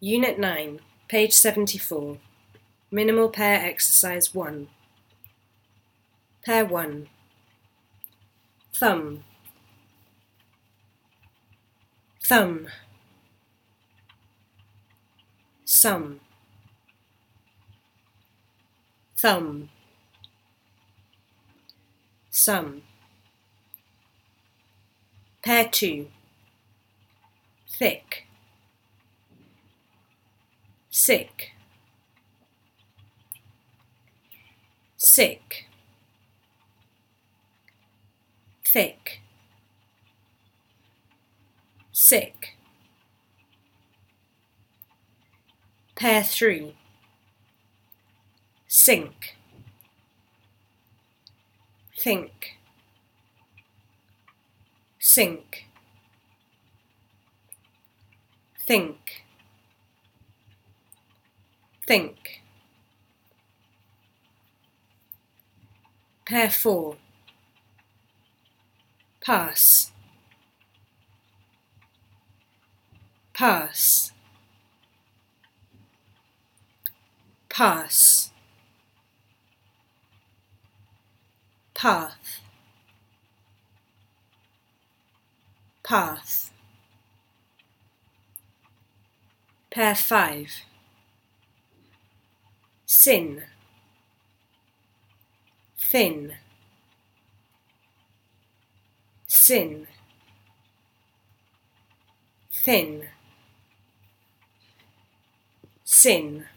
Unit 9, page 74. Minimal pair exercise 1. Pair 1. Thumb, thumb, sum, thumb, sum. Pair 2. Thick, sick, sick, thick, sick. Pair 3. Sink, think, sink, think, think. Pair 4. Pass, pass, pass, path, path. Pair 5. Sin, thin, sin, thin, sin.